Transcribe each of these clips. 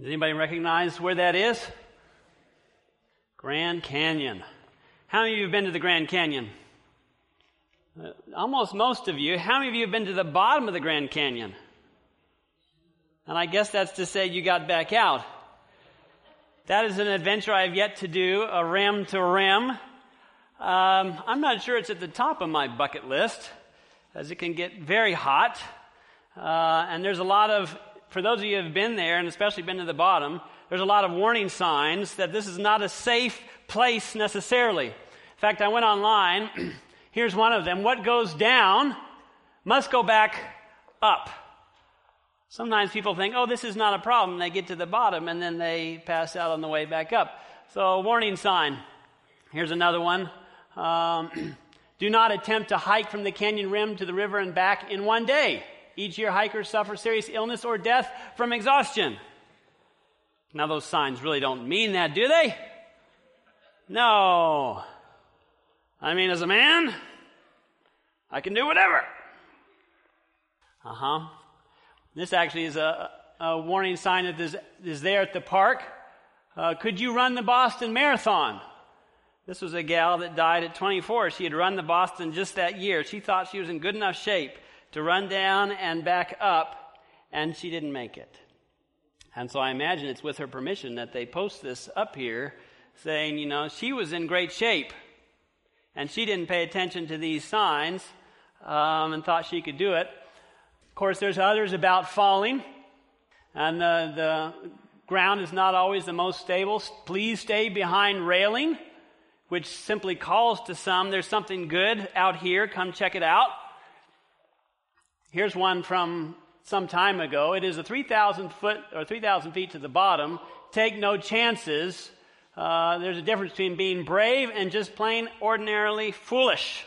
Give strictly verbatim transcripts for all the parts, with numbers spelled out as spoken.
Does anybody recognize where that is? Grand Canyon. How many of you have been to the Grand Canyon? Uh, almost most of you. How many of you have been to the bottom of the Grand Canyon? And I guess that's to say you got back out. That is an adventure I have yet to do, a rim to rim. Um, I'm not sure it's at the top of my bucket list, as it can get very hot. Uh, and there's a lot of, for those of you who have been there, and especially been to the bottom, there's a lot of warning signs that this is not a safe place necessarily. In fact, I went online. Here's one of them. What goes down must go back up. Sometimes people think, oh, this is not a problem. They get to the bottom and then they pass out on the way back up. So, warning sign. Here's another one. Um, do not attempt to hike from the canyon rim to the river and back in one day. Each year, hikers suffer serious illness or death from exhaustion. Now, those signs really don't mean that, do they? No. I mean, as a man, I can do whatever. Uh-huh. This actually is a, a warning sign that is, is there at the park. Uh, could you run the Boston Marathon? This was a gal that died at twenty-four. She had run the Boston just that year. She thought she was in good enough shape to run down and back up, and she didn't make it. And so I imagine it's with her permission that they post this up here saying, you know, she was in great shape, and she didn't pay attention to these signs um, and thought she could do it. Of course, there's others about falling, and the, the ground is not always the most stable. Please stay behind railing, which simply calls to some, there's something good out here, come check it out. Here's one from some time ago. It is a three thousand foot or three thousand feet to the bottom. Take no chances. Uh, there's a difference between being brave and just plain ordinarily foolish.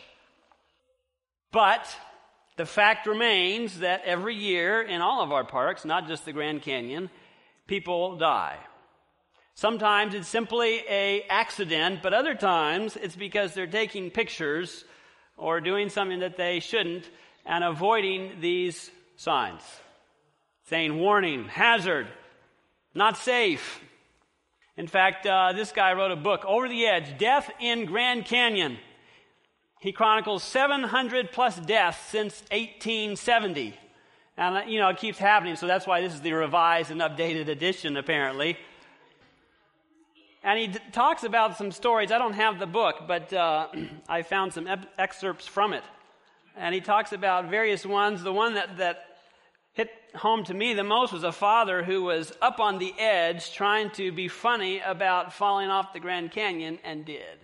But the fact remains that every year in all of our parks, not just the Grand Canyon, people die. Sometimes it's simply an accident, but other times it's because they're taking pictures or doing something that they shouldn't and avoiding these signs, saying warning, hazard, not safe. In fact, uh, this guy wrote a book, Over the Edge, Death in Grand Canyon. He chronicles seven hundred plus deaths since eighteen seventy. And, you know, it keeps happening, so that's why this is the revised and updated edition, apparently. And he d- talks about some stories. I don't have the book, but uh, I found some ep- excerpts from it. And he talks about various ones. The one that, that hit home to me the most was a father who was up on the edge trying to be funny about falling off the Grand Canyon and did.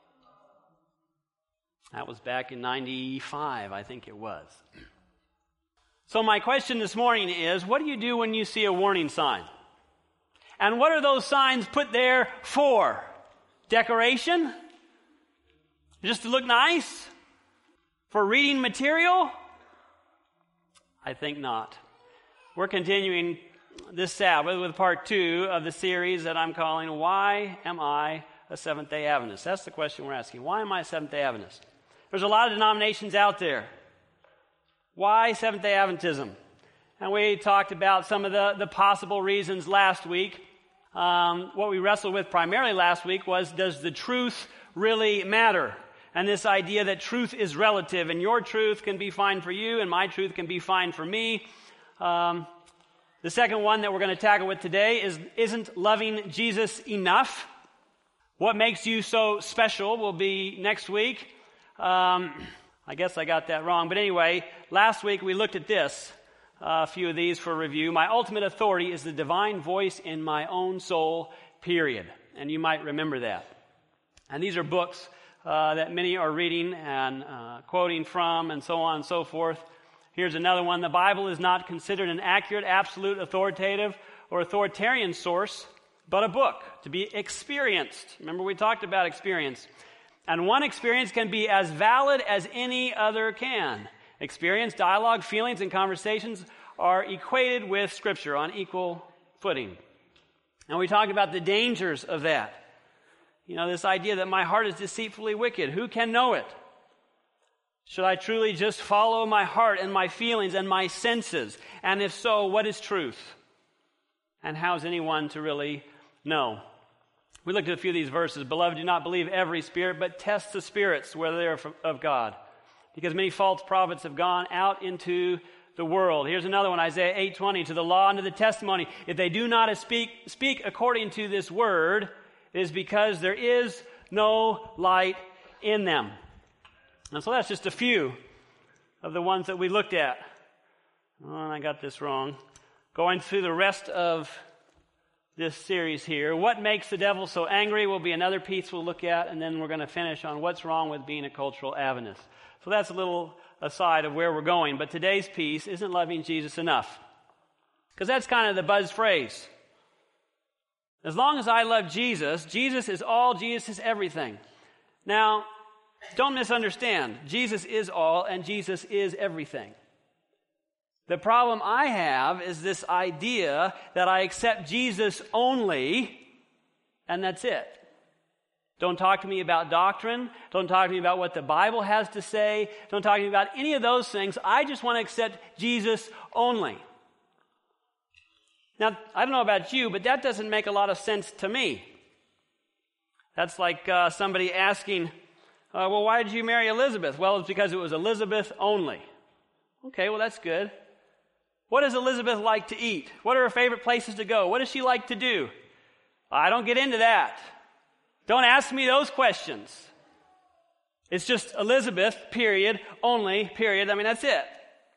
That was back in ninety-five, I think it was. So my question this morning is, what do you do when you see a warning sign? And what are those signs put there for? Decoration? Just to look nice? For reading material? I think not. We're continuing this Sabbath with part two of the series that I'm calling, Why Am I a Seventh-day Adventist? That's the question we're asking. Why am I a Seventh-day Adventist? There's a lot of denominations out there. Why Seventh-day Adventism? And we talked about some of the, the possible reasons last week. Um, what we wrestled with primarily last week was, does the truth really matter? And this idea that truth is relative, and your truth can be fine for you, and my truth can be fine for me. Um, the second one that we're going to tackle with today is, isn't loving Jesus enough? What makes you so special will be next week. Um, I guess I got that wrong. But anyway, last week we looked at this, uh, a few of these for review. My ultimate authority is the divine voice in my own soul, period. And you might remember that. And these are books Uh, that many are reading and uh, quoting from, and so on and so forth. Here's another one. The Bible is not considered an accurate, absolute, authoritative, or authoritarian source, but a book to be experienced. Remember, we talked about experience. And one experience can be as valid as any other can. Experience, dialogue, feelings, and conversations are equated with Scripture on equal footing. And we talked about the dangers of that. You know, this idea that my heart is deceitfully wicked. Who can know it? Should I truly just follow my heart and my feelings and my senses? And if so, what is truth? And how's anyone to really know? We looked at a few of these verses. Beloved, do not believe every spirit, but test the spirits, whether they are of God. Because many false prophets have gone out into the world. Here's another one, Isaiah eight twenty, to the law and to the testimony. If they do not speak, speak according to this word, it is because there is no light in them. And so that's just a few of the ones that we looked at. Oh, and I got this wrong. Going through the rest of this series here. What makes the devil so angry will be another piece we'll look at, and then we're going to finish on what's wrong with being a cultural Adventist. So that's a little aside of where we're going. But today's piece isn't loving Jesus enough. Because that's kind of the buzz phrase. As long as I love Jesus, Jesus is all, Jesus is everything. Now, don't misunderstand. Jesus is all and Jesus is everything. The problem I have is this idea that I accept Jesus only, and that's it. Don't talk to me about doctrine. Don't talk to me about what the Bible has to say. Don't talk to me about any of those things. I just want to accept Jesus only. Now, I don't know about you, but that doesn't make a lot of sense to me. That's like uh, somebody asking, uh, well, why did you marry Elizabeth? Well, it's because it was Elizabeth only. Okay, well, that's good. What does Elizabeth like to eat? What are her favorite places to go? What does she like to do? I don't get into that. Don't ask me those questions. It's just Elizabeth, period, only, period. I mean, that's it.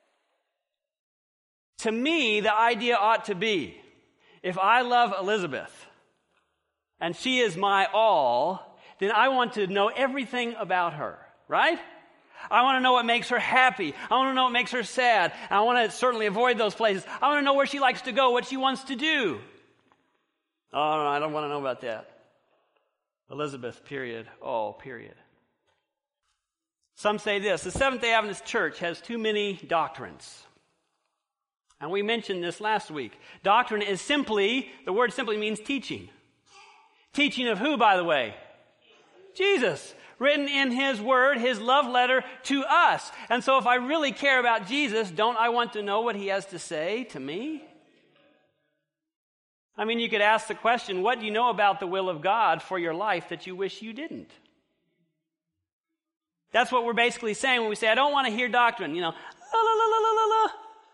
To me, the idea ought to be, if I love Elizabeth and she is my all, then I want to know everything about her, right? I want to know what makes her happy. I want to know what makes her sad. I want to certainly avoid those places. I want to know where she likes to go, what she wants to do. Oh, no, I don't want to know about that. Elizabeth, period, all, period. Some say this, the Seventh-day Adventist Church has too many doctrines. And we mentioned this last week. Doctrine is simply, the word simply means teaching. Teaching of who, by the way? Jesus. Written in His Word, His love letter to us. And so if I really care about Jesus, don't I want to know what He has to say to me? I mean, you could ask the question, what do you know about the will of God for your life that you wish you didn't? That's what we're basically saying when we say, I don't want to hear doctrine. You know, la la la la la la la.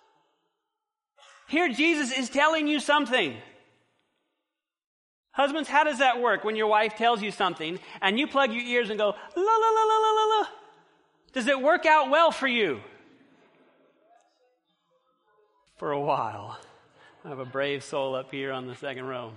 Here Jesus is telling you something. Husbands, how does that work when your wife tells you something and you plug your ears and go, la la la la la la la? Does it work out well for you? For a while. I have a brave soul up here on the second row.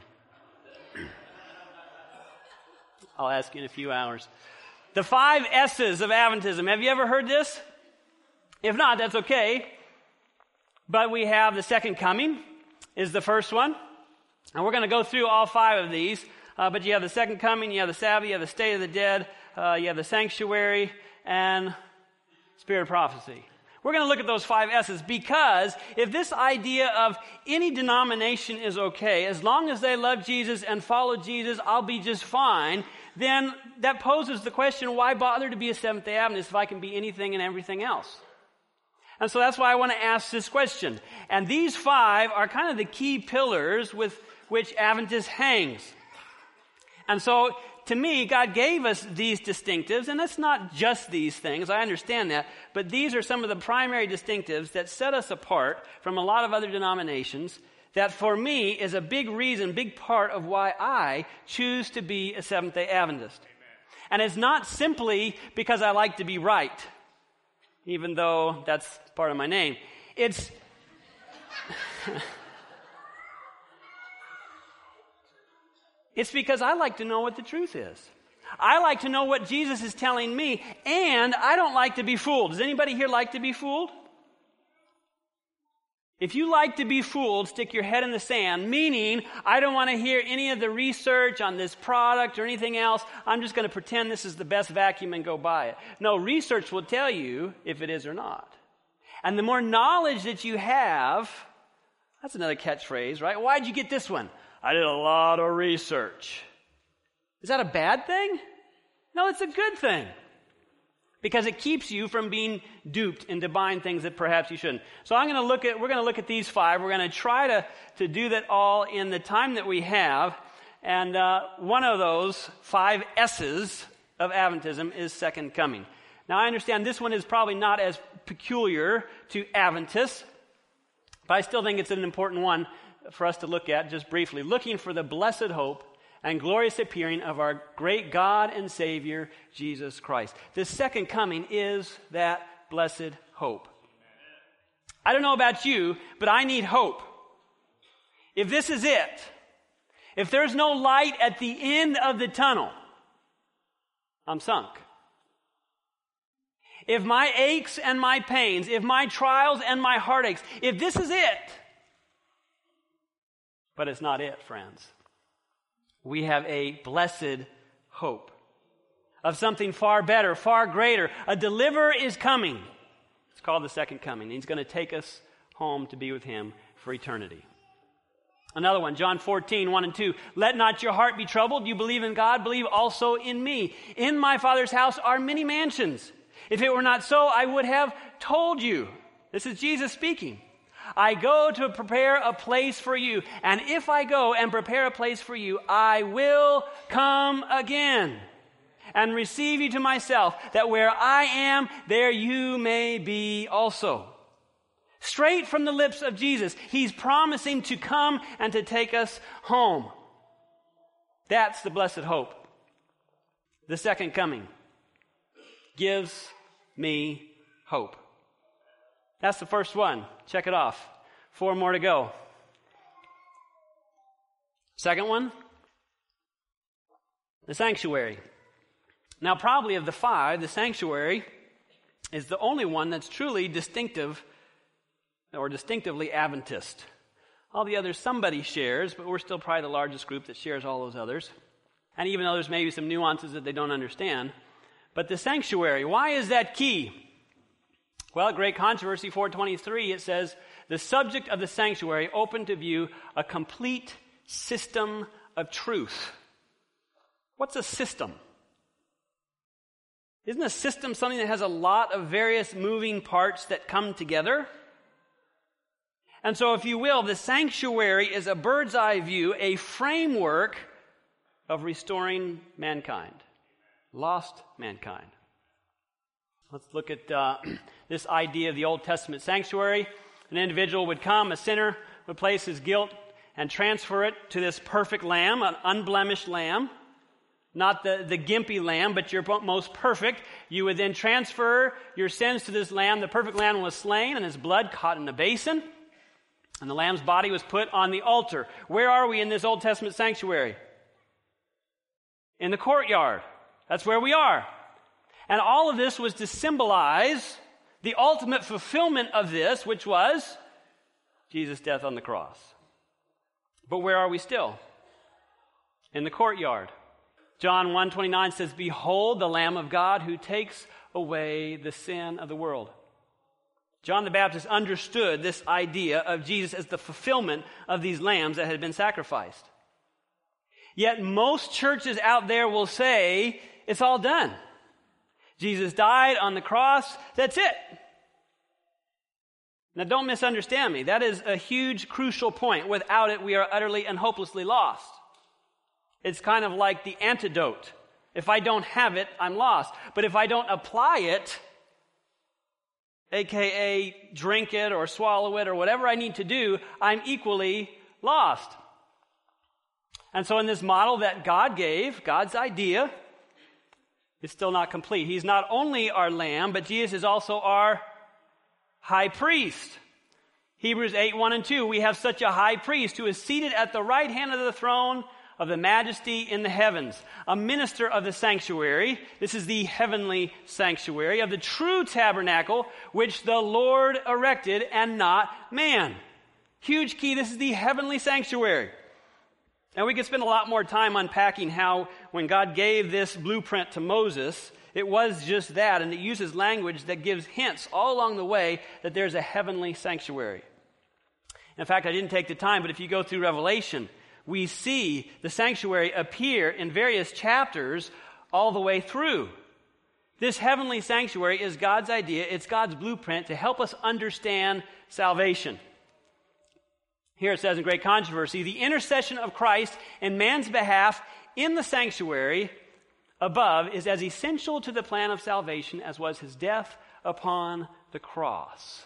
I'll ask you in a few hours. The five S's of Adventism. Have you ever heard this? If not, that's okay. But we have the second coming is the first one. And we're going to go through all five of these. Uh, but you have the second coming, you have the Sabbath, you have the state of the dead, uh, you have the sanctuary, and spirit of prophecy. We're going to look at those five S's because if this idea of any denomination is okay, as long as they love Jesus and follow Jesus, I'll be just fine, then that poses the question, why bother to be a Seventh-day Adventist if I can be anything and everything else? And so that's why I want to ask this question. And these five are kind of the key pillars with which Adventist hangs. And so, to me, God gave us these distinctives, and it's not just these things, I understand that, but these are some of the primary distinctives that set us apart from a lot of other denominations that for me is a big reason, big part of why I choose to be a Seventh-day Adventist. Amen. And it's not simply because I like to be right, even though that's part of my name. It's... It's because I like to know what the truth is. I like to know what Jesus is telling me, and I don't like to be fooled. Does anybody here like to be fooled? If you like to be fooled, stick your head in the sand, meaning I don't want to hear any of the research on this product or anything else. I'm just going to pretend this is the best vacuum and go buy it. No, research will tell you if it is or not. And the more knowledge that you have, that's another catchphrase, right? Why'd you get this one? I did a lot of research. Is that a bad thing? No, it's a good thing. because it keeps you from being duped into buying things that perhaps you shouldn't. So I'm going to look at, we're going to look at these five. We're going to try to, to do that all in the time that we have. And uh, one of those five S's of Adventism is second coming. Now I understand this one is probably not as peculiar to Adventists, but I still think it's an important one for us to look at just briefly. Looking for the blessed hope and glorious appearing of our great God and Savior, Jesus Christ. The second coming is that blessed hope. I don't know about you, but I need hope. If this is it, if there's no light at the end of the tunnel, I'm sunk. If my aches and my pains, if my trials and my heartaches, if this is it, but it's not it, friends. We have a blessed hope of something far better, far greater. A deliverer is coming. It's called the second coming. He's going to take us home to be with him for eternity. Another one, John fourteen, one and two. Let not your heart be troubled. You believe in God, believe also in me. In my Father's house are many mansions. If it were not so, I would have told you. This is Jesus speaking. I go to prepare a place for you. And if I go and prepare a place for you, I will come again and receive you to myself, that where I am, there you may be also. Straight from the lips of Jesus, he's promising to come and to take us home. That's the blessed hope. The second coming gives me hope. That's the first one. Check it off. Four more to go. Second one, the sanctuary. Now, probably of the five, the sanctuary is the only one that's truly distinctive or distinctively Adventist. All the others somebody shares, but we're still probably the largest group that shares all those others. And even though there's maybe some nuances that they don't understand. But the sanctuary, why is that key? Well, Great Controversy four twenty-three, it says, the subject of the sanctuary opened to view a complete system of truth. What's a system? Isn't a system something that has a lot of various moving parts that come together? And so, if you will, the sanctuary is a bird's eye view, a framework of restoring mankind, lost mankind. Let's look at uh, this idea of the Old Testament sanctuary. An individual would come, a sinner would place his guilt and transfer it to this perfect lamb, an unblemished lamb. Not the, the gimpy lamb, but your most perfect. You would then transfer your sins to this lamb. The perfect lamb was slain and his blood caught in a basin. And the lamb's body was put on the altar. Where are we in this Old Testament sanctuary? In the courtyard. That's where we are. And all of this was to symbolize the ultimate fulfillment of this, which was Jesus' death on the cross. But where are we still? In the courtyard. John one twenty-nine says, behold the Lamb of God who takes away the sin of the world. John the Baptist understood this idea of Jesus as the fulfillment of these lambs that had been sacrificed. Yet most churches out there will say, it's all done. Jesus died on the cross, that's it. Now don't misunderstand me. That is a huge, crucial point. Without it, we are utterly and hopelessly lost. It's kind of like the antidote. If I don't have it, I'm lost. But if I don't apply it, aka drink it or swallow it or whatever I need to do, I'm equally lost. And so in this model that God gave, God's idea, is still not complete. He's not only our lamb, but Jesus is also our high priest. Hebrews eight, one and two, we have such a high priest who is seated at the right hand of the throne of the majesty in the heavens, a minister of the sanctuary. This is the heavenly sanctuary of the true tabernacle, which the Lord erected and not man. Huge key, this is the heavenly sanctuary. And we could spend a lot more time unpacking how when God gave this blueprint to Moses, it was just that, and it uses language that gives hints all along the way that there's a heavenly sanctuary. In fact, I didn't take the time, but if you go through Revelation, we see the sanctuary appear in various chapters all the way through. This heavenly sanctuary is God's idea. It's God's blueprint to help us understand salvation. Here it says in Great Controversy, the intercession of Christ in man's behalf in the sanctuary above is as essential to the plan of salvation as was his death upon the cross.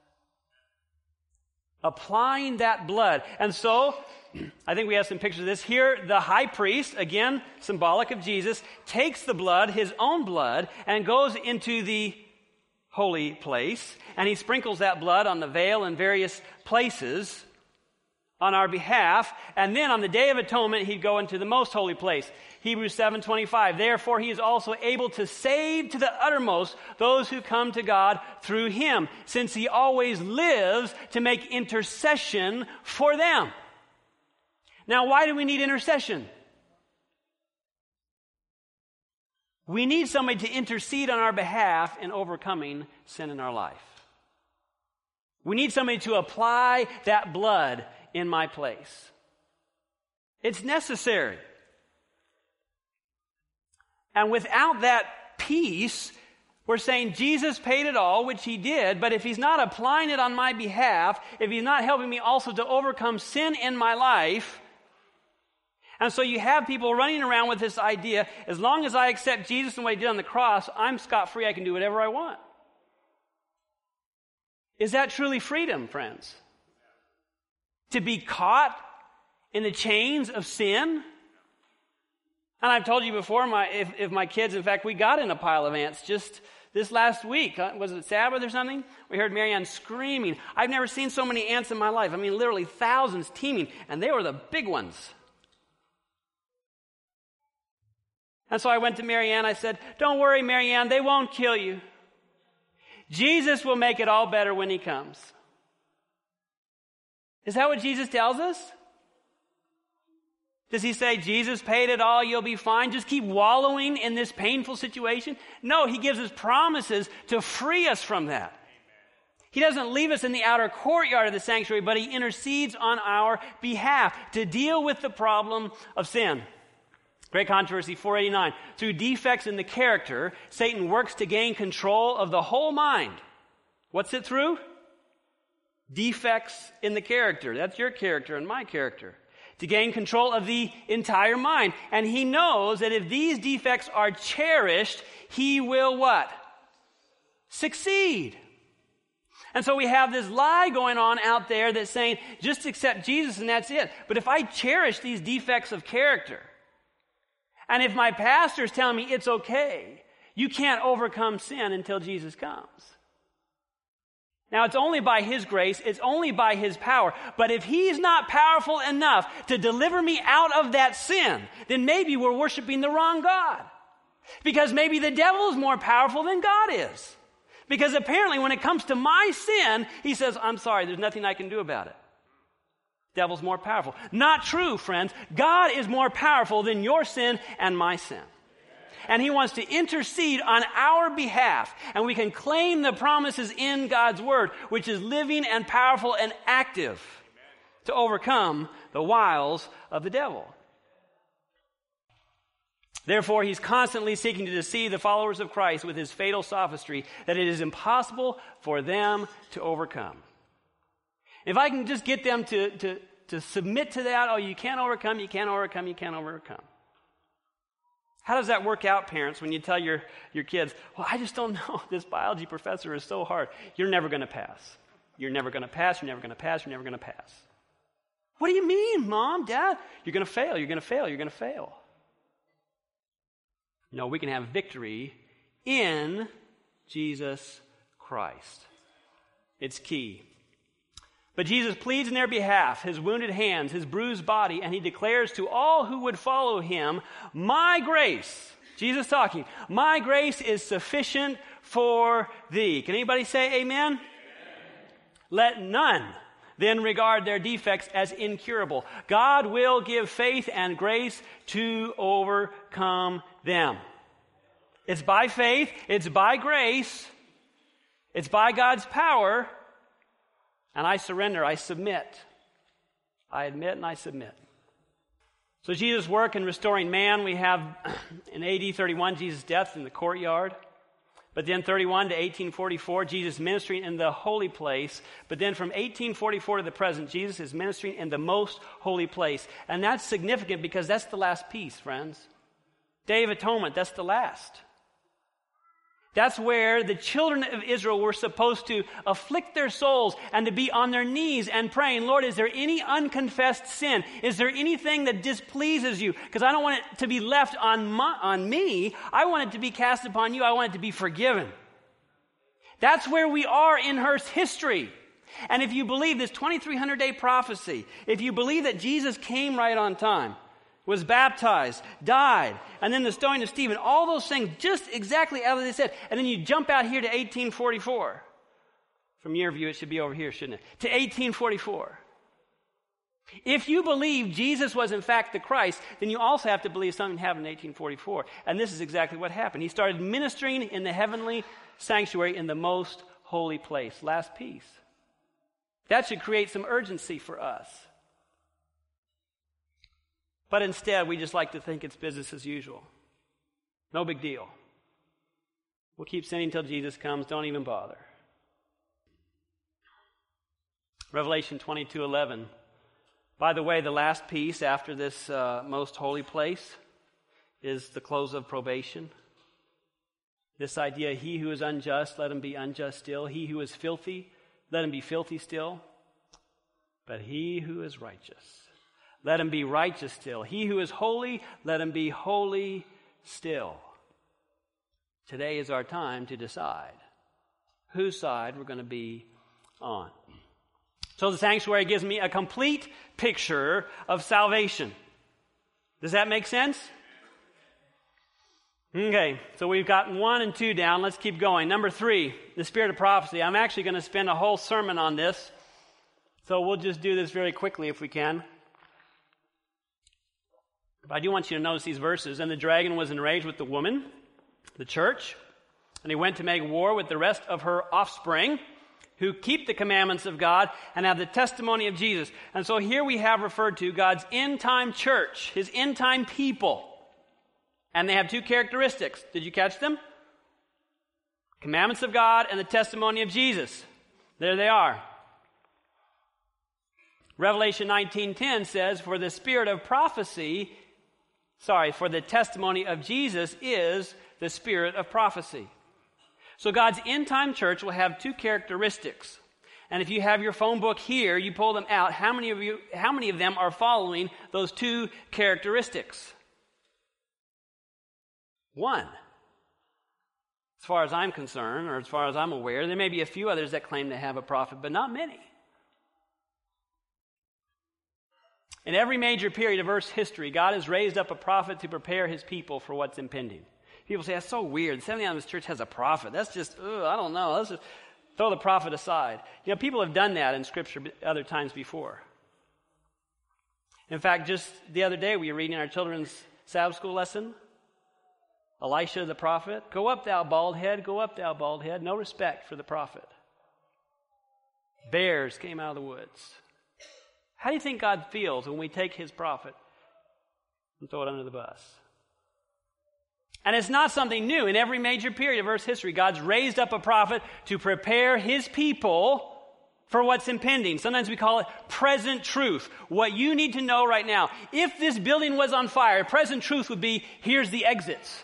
Applying that blood. And so, I think we have some pictures of this. Here, the high priest, again, symbolic of Jesus, takes the blood, his own blood, and goes into the holy place, and he sprinkles that blood on the veil in various places on our behalf, and then on the Day of Atonement, he'd go into the most holy place. Hebrews seven twenty-five, therefore he is also able to save to the uttermost those who come to God through him, since he always lives to make intercession for them. Now, why do we need intercession? We need somebody to intercede on our behalf in overcoming sin in our life. We need somebody to apply that blood in my place. It's necessary. And without that peace, we're saying Jesus paid it all, which he did, but if he's not applying it on my behalf, if he's not helping me also to overcome sin in my life, and so you have people running around with this idea, as long as I accept Jesus and what he did on the cross, I'm scot-free, I can do whatever I want. Is that truly freedom, friends? To be caught in the chains of sin? And I've told you before, my, if, if my kids, in fact, we got in a pile of ants just this last week. Uh, was it Sabbath or something? We heard Marianne screaming. I've never seen so many ants in my life. I mean, literally thousands teeming, and they were the big ones. And so I went to Marianne. I said, don't worry, Marianne, they won't kill you. Jesus will make it all better when he comes. Is that what Jesus tells us? Does he say, Jesus paid it all, you'll be fine? Just keep wallowing in this painful situation? No, he gives us promises to free us from that. He doesn't leave us in the outer courtyard of the sanctuary, but he intercedes on our behalf to deal with the problem of sin. Great Controversy four eighty-nine. Through defects in the character, Satan works to gain control of the whole mind. What's it through? Defects in the character. That's your character and my character. To gain control of the entire mind. And he knows that if these defects are cherished, he will what? Succeed. And so we have this lie going on out there that's saying, just accept Jesus and that's it. But if I cherish these defects of character, and if my pastor's telling me it's okay, you can't overcome sin until Jesus comes. Now, it's only by his grace, it's only by his power. But if he's not powerful enough to deliver me out of that sin, then maybe we're worshiping the wrong God. Because maybe the devil is more powerful than God is. Because apparently when it comes to my sin, he says, I'm sorry, there's nothing I can do about it. Devil's more powerful. Not true, friends. God is more powerful than your sin and my sin. And he wants to intercede on our behalf. And we can claim the promises in God's word, which is living and powerful and active to overcome the wiles of the devil. Therefore, he's constantly seeking to deceive the followers of Christ with his fatal sophistry that it is impossible for them to overcome. If I can just get them to, to, to submit to that, oh, you can't overcome, you can't overcome, you can't overcome. How does that work out, parents, when you tell your, your kids, well, I just don't know, this biology professor is so hard. You're never going to pass. You're never going to pass, you're never going to pass, you're never going to pass. What do you mean, Mom, Dad? You're going to fail, you're going to fail, you're going to fail. No, we can have victory in Jesus Christ. It's key. But Jesus pleads in their behalf, his wounded hands, his bruised body, and he declares to all who would follow him, my grace, Jesus talking, my grace is sufficient for thee. Can anybody say amen? Amen. Let none then regard their defects as incurable. God will give faith and grace to overcome them. It's by faith, it's by grace, it's by God's power. And I surrender, I submit. I admit and I submit. So Jesus' work in restoring man, we have in A D thirty-one, Jesus' death in the courtyard. But then thirty-one to eighteen forty-four, Jesus ministering in the holy place. But then from eighteen forty-four to the present, Jesus is ministering in the most holy place. And that's significant because that's the last piece, friends. Day of Atonement, that's the last. That's where the children of Israel were supposed to afflict their souls and to be on their knees and praying, Lord, is there any unconfessed sin? Is there anything that displeases you? Because I don't want it to be left on, my, on me. I want it to be cast upon you. I want it to be forgiven. That's where we are in Earth's history. And if you believe this twenty-three hundred day prophecy, if you believe that Jesus came right on time, was baptized, died, and then the stoning of Stephen, all those things just exactly as they said. And then you jump out here to eighteen forty-four. From your view, it should be over here, shouldn't it? To eighteen forty-four. If you believe Jesus was in fact the Christ, then you also have to believe something happened in eighteen forty-four. And this is exactly what happened. He started ministering in the heavenly sanctuary in the most holy place. Last piece. That should create some urgency for us. But instead, we just like to think it's business as usual. No big deal. We'll keep sinning until Jesus comes. Don't even bother. Revelation twenty-two eleven. By the way, the last piece after this uh, most holy place is the close of probation. This idea, he who is unjust, let him be unjust still. He who is filthy, let him be filthy still. But he who is righteous, let him be righteous still. He who is holy, let him be holy still. Today is our time to decide whose side we're going to be on. So the sanctuary gives me a complete picture of salvation. Does that make sense? Okay, so we've gotten one and two down. Let's keep going. Number three, the spirit of prophecy. I'm actually going to spend a whole sermon on this. So we'll just do this very quickly if we can. But I do want you to notice these verses. And the dragon was enraged with the woman, the church, and he went to make war with the rest of her offspring, who keep the commandments of God and have the testimony of Jesus. And so here we have referred to God's end-time church, his end-time people. And they have two characteristics. Did you catch them? Commandments of God and the testimony of Jesus. There they are. Revelation nineteen ten says, for the spirit of prophecy, sorry, for the testimony of Jesus is the spirit of prophecy. So God's end-time church will have two characteristics. And if you have your phone book here, you pull them out. How many of you, how many of them are following those two characteristics? One. As far as I'm concerned, or as far as I'm aware, there may be a few others that claim to have a prophet, but not many. In every major period of Earth's history, God has raised up a prophet to prepare his people for what's impending. People say, that's so weird. The Seventh-day Adventist Church has a prophet. That's just, ugh, I don't know. Let's just throw the prophet aside. You know, people have done that in Scripture other times before. In fact, just the other day, we were reading our children's Sabbath school lesson. Elisha the prophet, go up thou bald head, go up thou bald head. No respect for the prophet. Bears came out of the woods. How do you think God feels when we take his prophet and throw it under the bus? And it's not something new. In every major period of Earth's history, God's raised up a prophet to prepare his people for what's impending. Sometimes we call it present truth. What you need to know right now. If this building was on fire, present truth would be, here's the exits.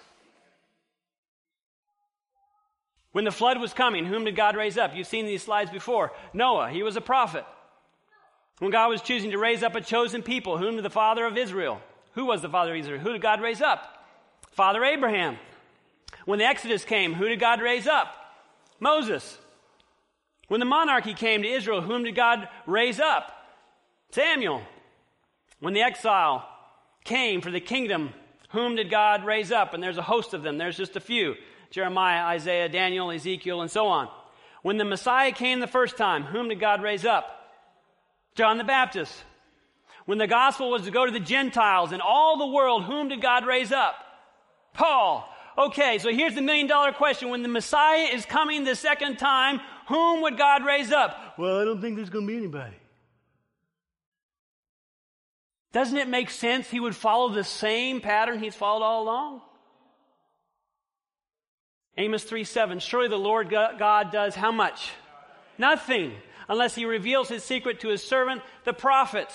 When the flood was coming, whom did God raise up? You've seen these slides before. Noah, he was a prophet. When God was choosing to raise up a chosen people, whom did the father of Israel? Who was the father of Israel? Who did God raise up? Father Abraham. When the Exodus came, who did God raise up? Moses. When the monarchy came to Israel, whom did God raise up? Samuel. When the exile came for the kingdom, whom did God raise up? And there's a host of them. There's just a few. Jeremiah, Isaiah, Daniel, Ezekiel, and so on. When the Messiah came the first time, whom did God raise up? John the Baptist. When the gospel was to go to the Gentiles and all the world, whom did God raise up? Paul. Okay, so here's the million dollar question. When the Messiah is coming the second time, whom would God raise up? Well, I don't think there's going to be anybody. Doesn't it make sense he would follow the same pattern he's followed all along? Amos three seven, surely the Lord God does how much? Nothing, unless he reveals his secret to his servant, the prophets.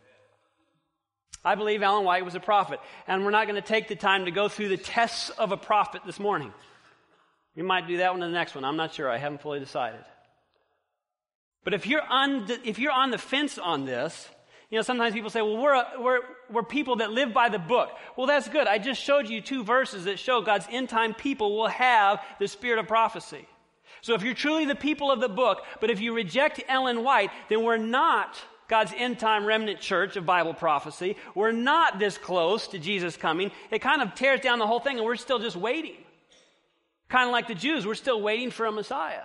I believe Ellen White was a prophet, and we're not going to take the time to go through the tests of a prophet this morning. We might do that one in the next one. I'm not sure. I haven't fully decided. But if you're on the, if you're on the fence on this, you know, sometimes people say, well, we're, a, we're, we're people that live by the book. Well, that's good. I just showed you two verses that show God's end-time people will have the spirit of prophecy. So if you're truly the people of the book, but if you reject Ellen White, then we're not God's end-time remnant church of Bible prophecy. We're not this close to Jesus coming. It kind of tears down the whole thing, and we're still just waiting. Kind of like the Jews, we're still waiting for a Messiah.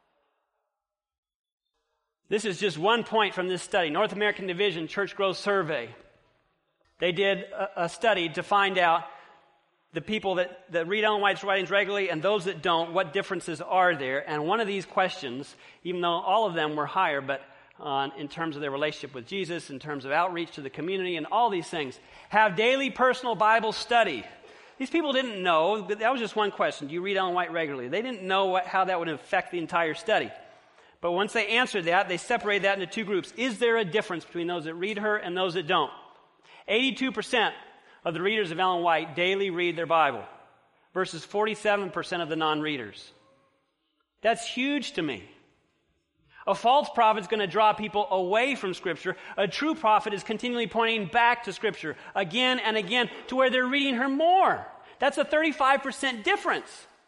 This is just one point from this study. North American Division Church Growth Survey. They did a, a study to find out the people that, that read Ellen White's writings regularly and those that don't, what differences are there. And one of these questions, even though all of them were higher, but uh, in terms of their relationship with Jesus, in terms of outreach to the community and all these things, have daily personal Bible study. These people didn't know, but that was just one question. Do you read Ellen White regularly? They didn't know what, how that would affect the entire study. But once they answered that, they separated that into two groups. Is there a difference between those that read her and those that don't? eighty-two percent of the readers of Ellen White daily read their Bible versus forty-seven percent of the non-readers. That's huge to me. A false prophet is going to draw people away from Scripture. A true prophet is continually pointing back to Scripture again and again to where they're reading her more. That's a thirty-five percent difference.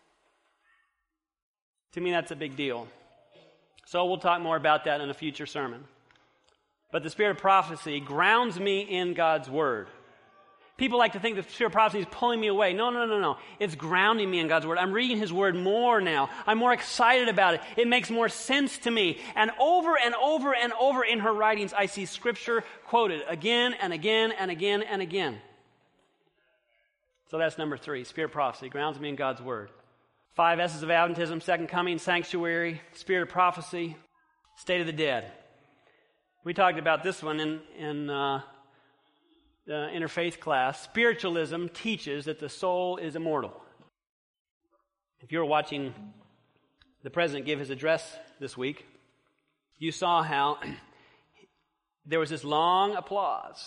To me, that's a big deal. So we'll talk more about that in a future sermon. But the spirit of prophecy grounds me in God's Word. People like to think the spirit of prophecy is pulling me away. No, no, no, no. It's grounding me in God's Word. I'm reading His Word more now. I'm more excited about it. It makes more sense to me. And over and over and over in her writings, I see Scripture quoted again and again and again and again. So that's number three. Spirit of prophecy grounds me in God's Word. Five S's of Adventism: second coming, sanctuary, spirit of prophecy, state of the dead. We talked about this one in, in uh, the interfaith class. Spiritualism teaches that the soul is immortal. If you were watching the president give his address this week, you saw how there was this long applause.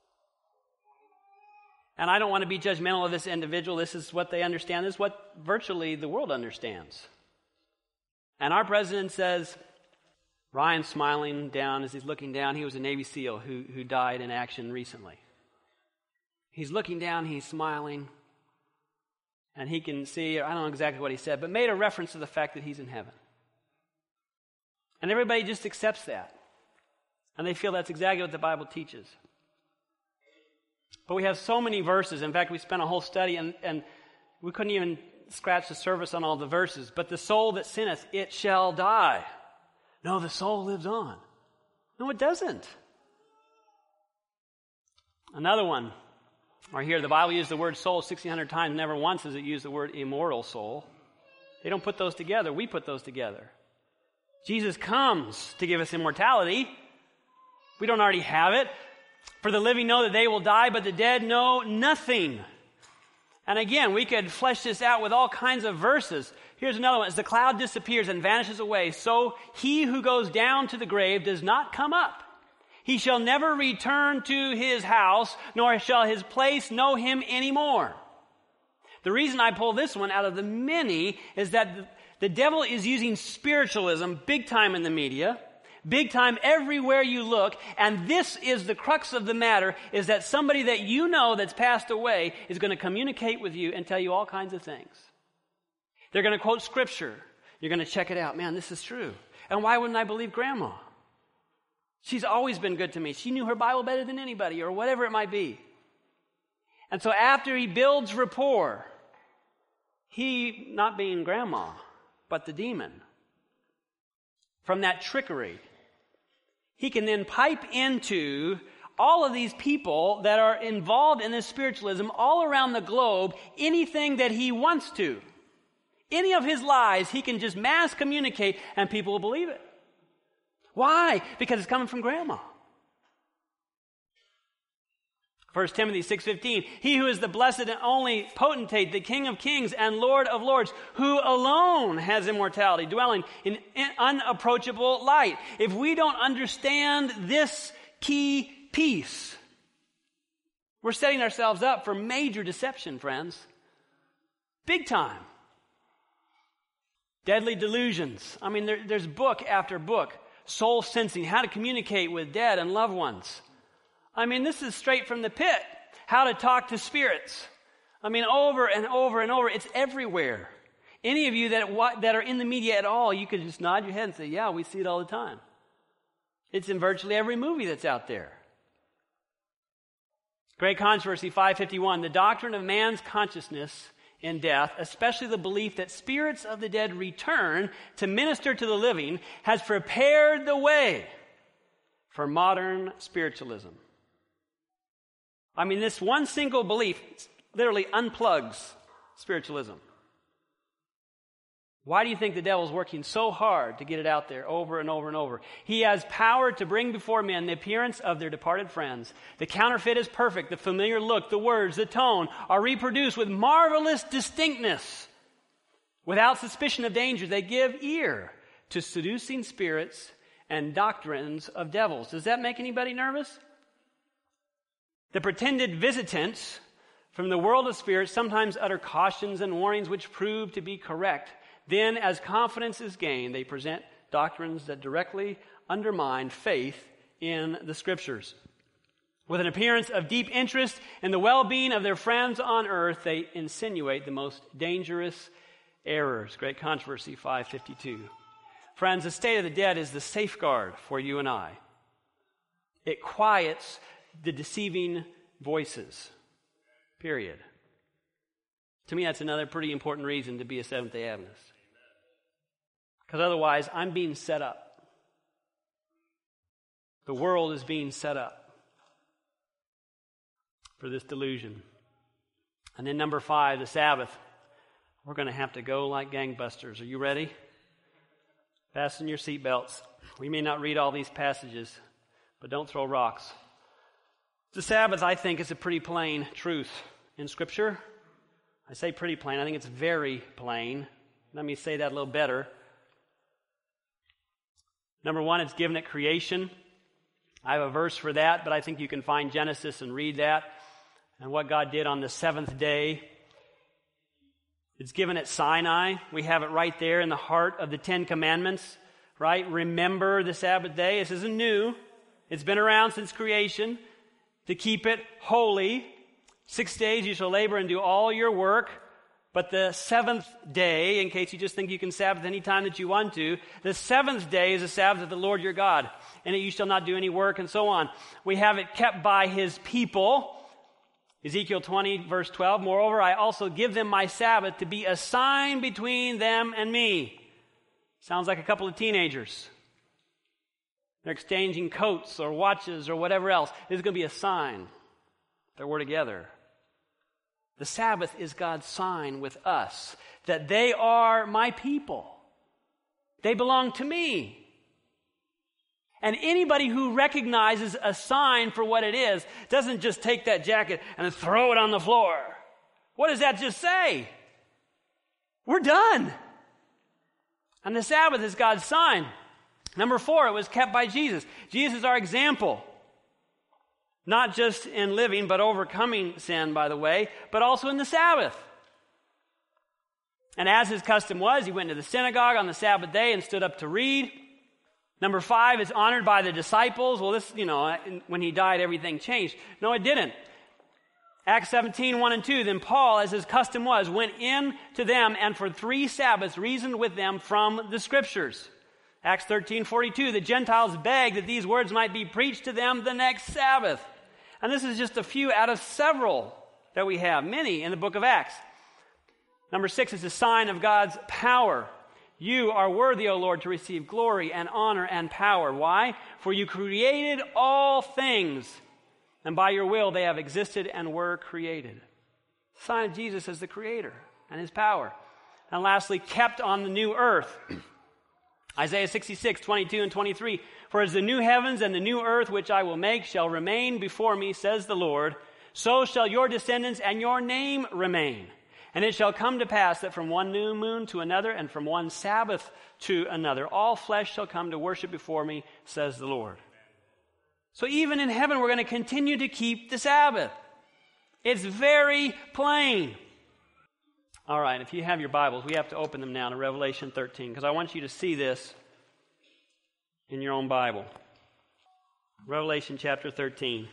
And I don't want to be judgmental of this individual. This is what they understand. This is what virtually the world understands. And our president says, Ryan's smiling down as he's looking down. He was a Navy SEAL who, who died in action recently. He's looking down, he's smiling, and he can see, I don't know exactly what he said, but made a reference to the fact that he's in heaven. And everybody just accepts that. And they feel that's exactly what the Bible teaches. But we have so many verses. In fact, we spent a whole study and, and we couldn't even scratch the surface on all the verses. But the soul that sinneth, it shall die. No, the soul lives on. No, it doesn't. Another one. Or here, the Bible used the word soul sixteen hundred times. Never once does it use the word immortal soul. They don't put those together. We put those together. Jesus comes to give us immortality. We don't already have it. For the living know that they will die, but the dead know nothing. And again, we could flesh this out with all kinds of verses. Here's another one. As the cloud disappears and vanishes away, so he who goes down to the grave does not come up. He shall never return to his house, nor shall his place know him anymore. The reason I pull this one out of the many is that the, the devil is using spiritualism big time in the media. Big time everywhere you look, and this is the crux of the matter, is that somebody that you know that's passed away is going to communicate with you and tell you all kinds of things. They're going to quote Scripture. You're going to check it out. Man, this is true. And why wouldn't I believe Grandma? She's always been good to me. She knew her Bible better than anybody, or whatever it might be. And so after he builds rapport, he, not being Grandma, but the demon, from that trickery, he can then pipe into all of these people that are involved in this spiritualism all around the globe anything that he wants to. Any of his lies, he can just mass communicate and people will believe it. Why? Because it's coming from Grandma. First Timothy six fifteen, he who is the blessed and only potentate, the King of kings and Lord of lords, who alone has immortality, dwelling in unapproachable light. If we don't understand this key piece, we're setting ourselves up for major deception, friends. Big time. Deadly delusions. I mean, there, there's book after book. Soul sensing, how to communicate with dead and loved ones. I mean, this is straight from the pit. How to talk to spirits. I mean, over and over and over. It's everywhere. Any of you that that are in the media at all, you could just nod your head and say, yeah, we see it all the time. It's in virtually every movie that's out there. Great Controversy five fifty-one, the doctrine of man's consciousness in death, especially the belief that spirits of the dead return to minister to the living, has prepared the way for modern spiritualism. I mean, this one single belief literally unplugs spiritualism. Why do you think the devil's working so hard to get it out there over and over and over? He has power to bring before men the appearance of their departed friends. The counterfeit is perfect. The familiar look, the words, the tone are reproduced with marvelous distinctness. Without suspicion of danger, they give ear to seducing spirits and doctrines of devils. Does that make anybody nervous? The pretended visitants from the world of spirits sometimes utter cautions and warnings which prove to be correct. Then, as confidence is gained, they present doctrines that directly undermine faith in the Scriptures. With an appearance of deep interest in the well-being of their friends on earth, they insinuate the most dangerous errors. Great Controversy five fifty-two. Friends, the state of the dead is the safeguard for you and I. It quiets the deceiving voices. Period. To me, that's another pretty important reason to be a Seventh-day Adventist. Because otherwise, I'm being set up. The world is being set up for this delusion. And then number five, the Sabbath. We're going to have to go like gangbusters. Are you ready? Fasten your seatbelts. We may not read all these passages, but don't throw rocks. The Sabbath, I think, is a pretty plain truth in Scripture. I say pretty plain. I think it's very plain. Let me say that a little better. Number one, it's given at creation. I have a verse for that, but I think you can find Genesis and read that and what God did on the seventh day. It's given at Sinai. We have it right there in the heart of the Ten Commandments, right? Remember the Sabbath day. This isn't new. It's been around since creation. To keep it holy. Six days you shall labor and do all your work. But the seventh day, in case you just think you can Sabbath any time that you want to, the seventh day is the Sabbath of the Lord your God. In it you shall not do any work, and so on. We have it kept by His people. Ezekiel twenty, verse twelve, moreover, I also give them my Sabbath to be a sign between them and me. Sounds like a couple of teenagers. They're exchanging coats or watches or whatever else. This is going to be a sign that we're together. The Sabbath is God's sign with us, that they are my people. They belong to me. And anybody who recognizes a sign for what it is doesn't just take that jacket and throw it on the floor. What does that just say? We're done. And the Sabbath is God's sign. Number four, it was kept by Jesus. Jesus is our example. Not just in living, but overcoming sin, by the way, but also in the Sabbath. And as his custom was, he went to the synagogue on the Sabbath day and stood up to read. Number five is honored by the disciples. Well, this, you know, when he died, everything changed. No, it didn't. Acts seventeen, one and two, then Paul, as his custom was, went in to them and for three Sabbaths reasoned with them from the Scriptures. Acts thirteen, forty-two, the Gentiles begged that these words might be preached to them the next Sabbath. And this is just a few out of several that we have, many in the book of Acts. Number six is a sign of God's power. You are worthy, O Lord, to receive glory and honor and power. Why? For you created all things, and by your will they have existed and were created. Sign of Jesus as the creator and his power. And lastly, kept on the new earth. Isaiah sixty-six, twenty-two and twenty-three. For as the new heavens and the new earth which I will make shall remain before me, says the Lord, So shall your descendants and your name remain. And it shall come to pass that from one new moon to another, and from one Sabbath to another, all flesh shall come to worship before me, says the Lord. So even in heaven, we're going to continue to keep the Sabbath. It's very plain. All right, if you have your Bibles, we have to open them now to Revelation thirteen, because I want you to see this in your own Bible. Revelation chapter thirteen.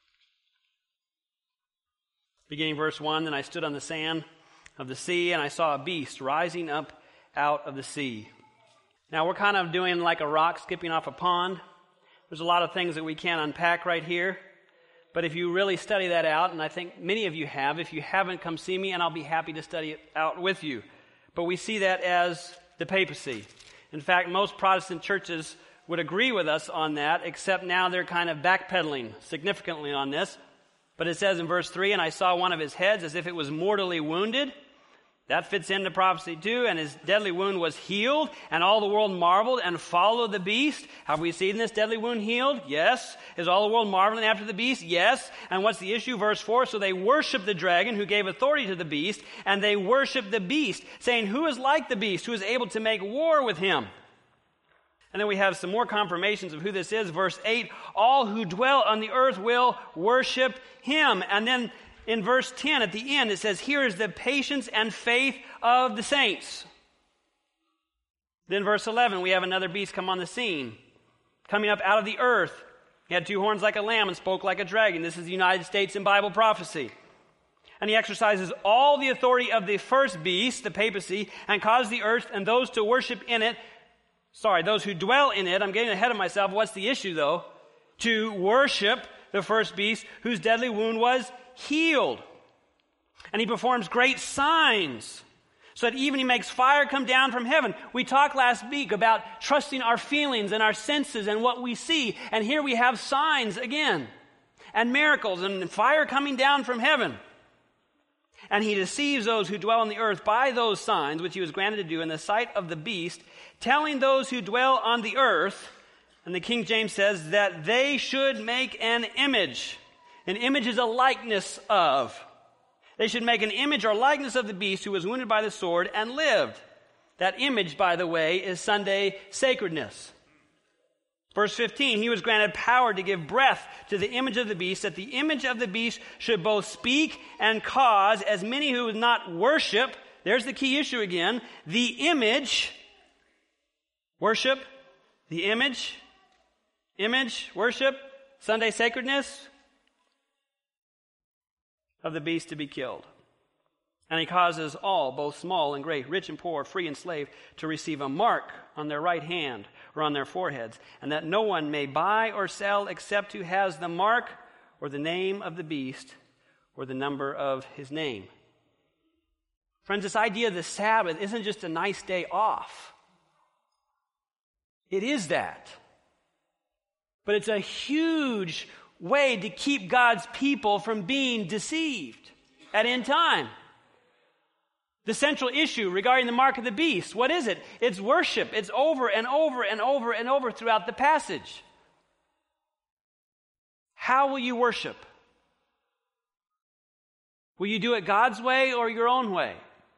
Beginning verse one, then I stood on the sand of the sea, and I saw a beast rising up out of the sea. Now, we're kind of doing like a rock skipping off a pond. There's a lot of things that we can't unpack right here. But if you really study that out, and I think many of you have, if you haven't, come see me, and I'll be happy to study it out with you. But we see that as the papacy. In fact, most Protestant churches would agree with us on that, except now they're kind of backpedaling significantly on this. But it says in verse three, and I saw one of his heads as if it was mortally wounded. That fits into prophecy too. And his deadly wound was healed, and all the world marveled and followed the beast. Have we seen this deadly wound healed? Yes. Is all the world marveling after the beast? Yes. And what's the issue? Verse four, so they worshiped the dragon who gave authority to the beast, and they worshiped the beast, saying, who is like the beast, who is able to make war with him? And then we have some more confirmations of who this is. Verse eight, all who dwell on the earth will worship him. And then in verse ten at the end, it says, here is the patience and faith of the saints. Then verse eleven, we have another beast come on the scene, coming up out of the earth. He had two horns like a lamb and spoke like a dragon. This is the United States in Bible prophecy. And he exercises all the authority of the first beast, the papacy, and causes the earth and those to worship in it, sorry, those who dwell in it, I'm getting ahead of myself. What's the issue, though? To worship the first beast whose deadly wound was healed. And he performs great signs, so that even he makes fire come down from heaven. We talked last week about trusting our feelings and our senses and what we see. And here we have signs again, and miracles, and fire coming down from heaven. And he deceives those who dwell on the earth by those signs which he was granted to do in the sight of the beast, telling those who dwell on the earth, and the King James says, that they should make an image. An image is a likeness of. They should make an image or likeness of the beast who was wounded by the sword and lived. That image, by the way, is Sunday sacredness. Verse fifteen, he was granted power to give breath to the image of the beast, that the image of the beast should both speak and cause as many who would not worship, there's the key issue again, the image, worship, the image, image, worship, Sunday sacredness of the beast to be killed. And he causes all, both small and great, rich and poor, free and slave, to receive a mark on their right hand or on their foreheads, and that no one may buy or sell except who has the mark or the name of the beast or the number of his name. Friends, this idea of the Sabbath isn't just a nice day off. It is that. But it's a huge way to keep God's people from being deceived at end time. The central issue regarding the mark of the beast, what is it? It's worship. It's over and over and over and over throughout the passage. How will you worship? Will you do it God's way or your own way?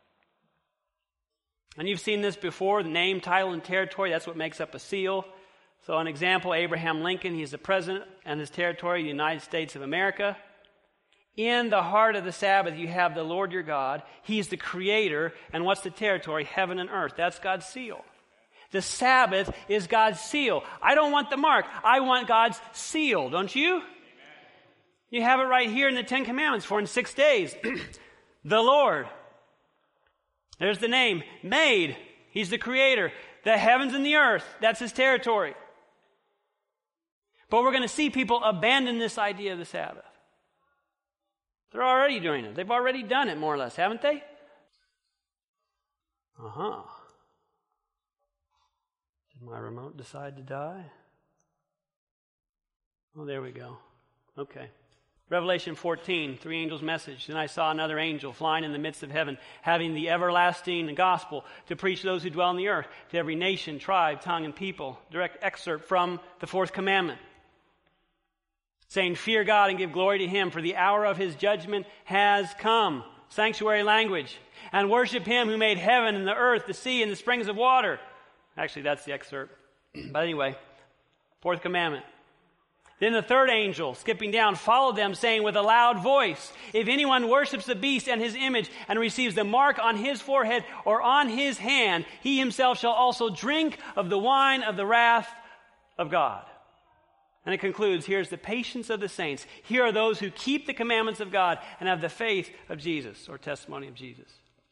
And you've seen this before, the name, title, and territory, that's what makes up a seal. So an example, Abraham Lincoln, he's the president and his territory, the United States of America. In the heart of the Sabbath, you have the Lord your God. He's the creator. And what's the territory? Heaven and earth. That's God's seal. The Sabbath is God's seal. I don't want the mark. I want God's seal. Don't you? Amen. You have it right here in the Ten Commandments. For in six days, the Lord. There's the name. Made. He's the creator. The heavens and the earth. That's his territory. But we're going to see people abandon this idea of the Sabbath. They're already doing it. They've already done it, more or less, haven't they? Uh-huh. Did my remote decide to die? Oh, there we go. Okay. Revelation fourteen, three angels' message. Then I saw another angel flying in the midst of heaven, having the everlasting gospel to preach to those who dwell on the earth, to every nation, tribe, tongue, and people. Direct excerpt from the fourth commandment. saying, fear God and give glory to him, for the hour of his judgment has come. Sanctuary language. And worship him who made heaven and the earth, the sea, and the springs of water. Actually, that's the excerpt. But anyway, fourth commandment. Then the third angel, skipping down, followed them, saying with a loud voice, if anyone worships the beast and his image and receives the mark on his forehead or on his hand, he himself shall also drink of the wine of the wrath of God. And it concludes, here's the patience of the saints. Here are those who keep the commandments of God and have the faith of Jesus, or testimony of Jesus.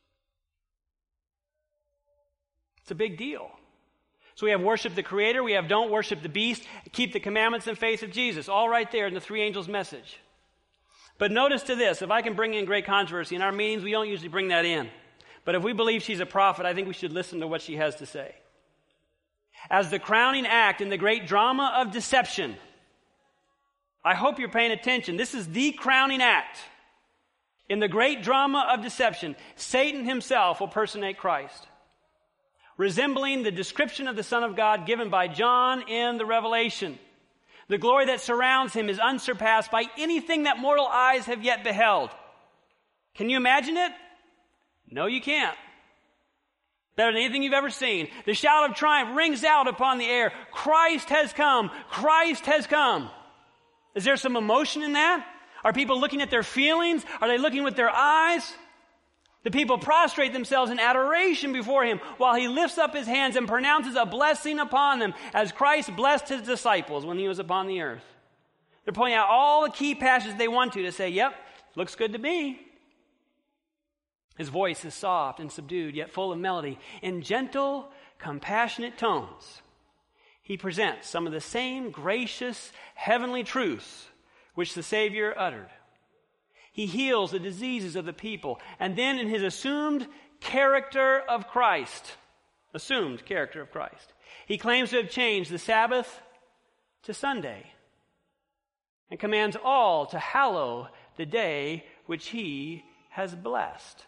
It's a big deal. So we have worship the Creator, we have don't worship the beast, keep the commandments and faith of Jesus, all right there in the three angels' message. But notice to this, if I can bring in great controversy, in our meetings we don't usually bring that in. But if we believe she's a prophet, I think we should listen to what she has to say. As the crowning act in the great drama of deception, I hope you're paying attention. This is the crowning act. In the great drama of deception, Satan himself will personate Christ, resembling the description of the Son of God given by John in the Revelation. The glory that surrounds him is unsurpassed by anything that mortal eyes have yet beheld. Can you imagine it? No, you can't. Better than anything you've ever seen. The shout of triumph rings out upon the air. Christ has come. Christ has come. Is there some emotion in that? Are people looking at their feelings? Are they looking with their eyes? The people prostrate themselves in adoration before him while he lifts up his hands and pronounces a blessing upon them as Christ blessed his disciples when he was upon the earth. They're pointing out all the key passages they want to to say, yep, looks good to me. His voice is soft and subdued, yet full of melody. In gentle, compassionate tones, he presents some of the same gracious, heavenly truths which the Savior uttered. He heals the diseases of the people. And then in his assumed character of Christ, assumed character of Christ, he claims to have changed the Sabbath to Sunday and commands all to hallow the day which he has blessed.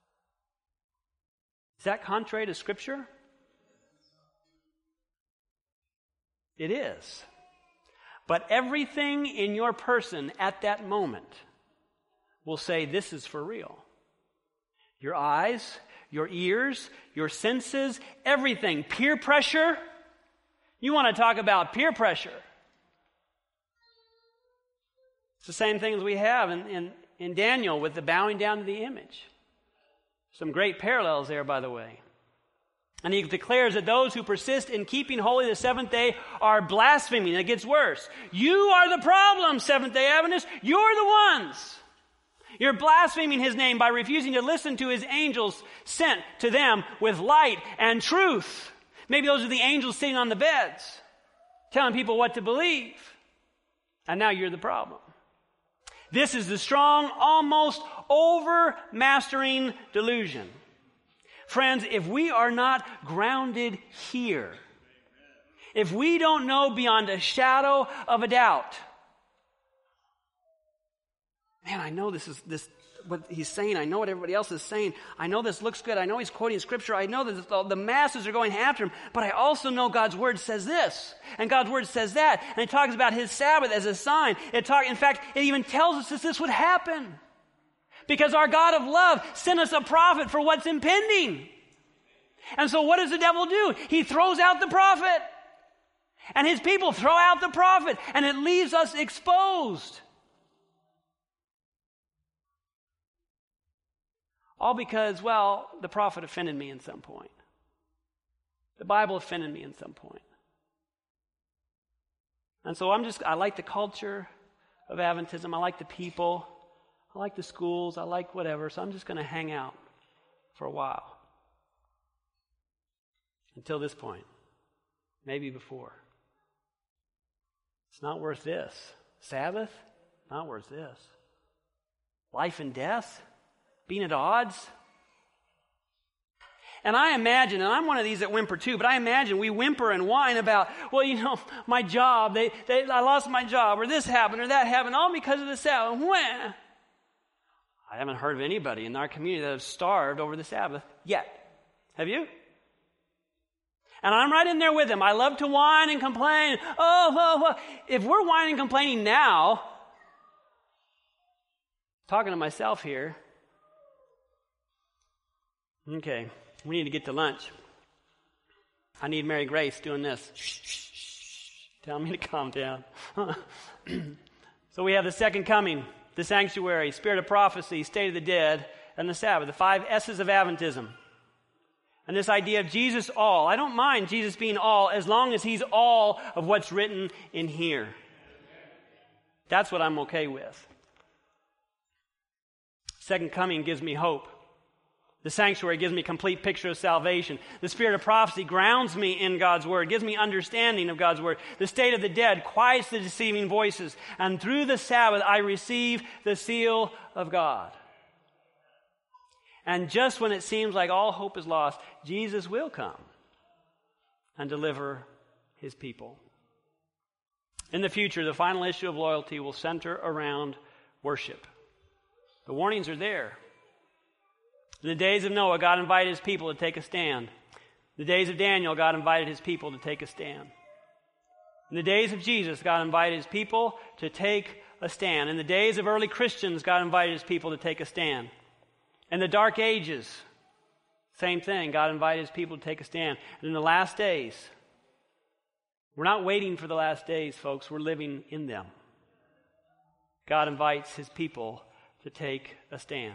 Is that contrary to Scripture? It is. But everything in your person at that moment will say this is for real. Your eyes, your ears, your senses, everything. Peer pressure. You want to talk about peer pressure. It's the same thing as we have in, in, in Daniel with the bowing down to the image. Some great parallels there, by the way. And he declares that those who persist in keeping holy the seventh day are blaspheming. It gets worse. You are the problem, Seventh-day Adventists. You're the ones. You're blaspheming his name by refusing to listen to his angels sent to them with light and truth. Maybe those are the angels sitting on the beds, telling people what to believe. And now you're the problem. This is the strong, almost overmastering delusion. Friends, if we are not grounded here, if we don't know beyond a shadow of a doubt, man, I know this is this what he's saying. I know what everybody else is saying. I know this looks good. I know he's quoting Scripture. I know that the, the masses are going after him. But I also know God's Word says this. And God's Word says that. And it talks about his Sabbath as a sign. It talk, in fact, it even tells us that this would happen. Because our God of love sent us a prophet for what's impending. And so what does the devil do? He throws out the prophet. And his people throw out the prophet. And it leaves us exposed. All because, well, the prophet offended me in some point. The Bible offended me in some point. And so I'm just, I like the culture of Adventism. I like the people. I like the schools. I like whatever. So I'm just going to hang out for a while. Until this point. Maybe before. It's not worth this. Sabbath? Not worth this. Life and death? Being at odds. And I imagine, and I'm one of these that whimper too, but I imagine we whimper and whine about, well, you know, my job, they, they, I lost my job, or this happened, or that happened, all because of the Sabbath. When? I haven't heard of anybody in our community that have starved over the Sabbath yet. Have you? And I'm right in there with them. I love to whine and complain. Oh, oh, oh. If we're whining and complaining now, talking to myself here, okay, we need to get to lunch. I need Mary Grace doing this. Shh, shh, shh, tell me to calm down. So we have the second coming, the sanctuary, spirit of prophecy, state of the dead, and the Sabbath, the five S's of Adventism. And this idea of Jesus all. I don't mind Jesus being all as long as he's all of what's written in here. That's what I'm okay with. Second coming gives me hope. The sanctuary gives me a complete picture of salvation. The spirit of prophecy grounds me in God's word, gives me understanding of God's word. The state of the dead quiets the deceiving voices. And through the Sabbath, I receive the seal of God. And just when it seems like all hope is lost, Jesus will come and deliver his people. In the future, the final issue of loyalty will center around worship. The warnings are there. In the days of Noah, God invited his people to take a stand. In the days of Daniel, God invited his people to take a stand. In the days of Jesus, God invited his people to take a stand. In the days of early Christians, God invited his people to take a stand. In the dark ages, same thing. God invited his people to take a stand. And in the last days, we're not waiting for the last days, folks. We're living in them. God invites his people to take a stand.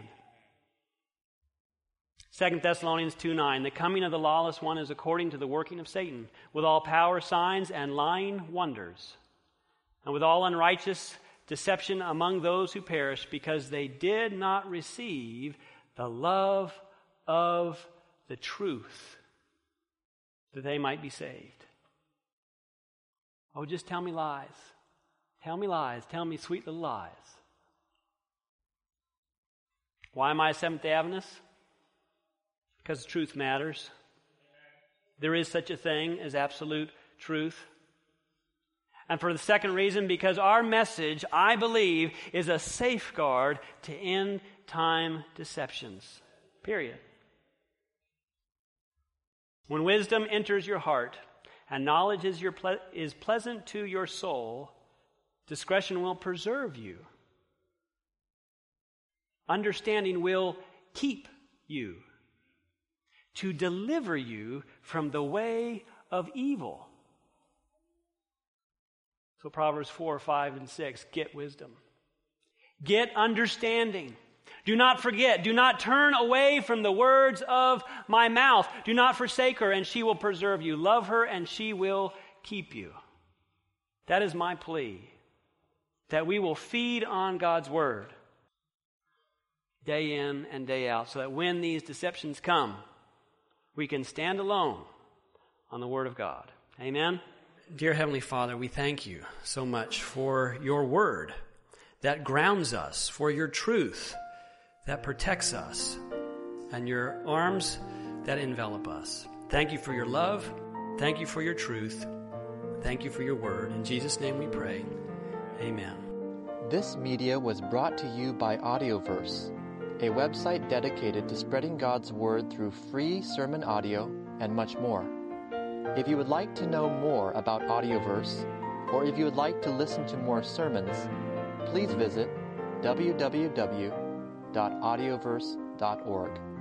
Second Thessalonians two nine, the coming of the lawless one is according to the working of Satan, with all power, signs, and lying wonders, and with all unrighteous deception among those who perish, because they did not receive the love of the truth, that they might be saved. Oh, just tell me lies. Tell me lies. Tell me sweet little lies. Why am I a Seventh-day Adventist? Because truth matters. There is such a thing as absolute truth. And for the second reason, because our message, I believe, is a safeguard to end time deceptions. Period. When wisdom enters your heart and knowledge is, your ple- is pleasant to your soul, discretion will preserve you. Understanding will keep you, to deliver you from the way of evil. So Proverbs four, five, and six, get wisdom. Get understanding. Do not forget. Do not turn away from the words of my mouth. Do not forsake her, and she will preserve you. Love her, and she will keep you. That is my plea, that we will feed on God's word day in and day out, so that when these deceptions come, we can stand alone on the word of God. Amen? Dear Heavenly Father, we thank you so much for your word that grounds us, for your truth that protects us, and your arms that envelop us. Thank you for your love. Thank you for your truth. Thank you for your word. In Jesus' name we pray. Amen. This media was brought to you by Audioverse, a website dedicated to spreading God's word through free sermon audio and much more. If you would like to know more about Audioverse, or if you would like to listen to more sermons, please visit w w w dot audioverse dot org.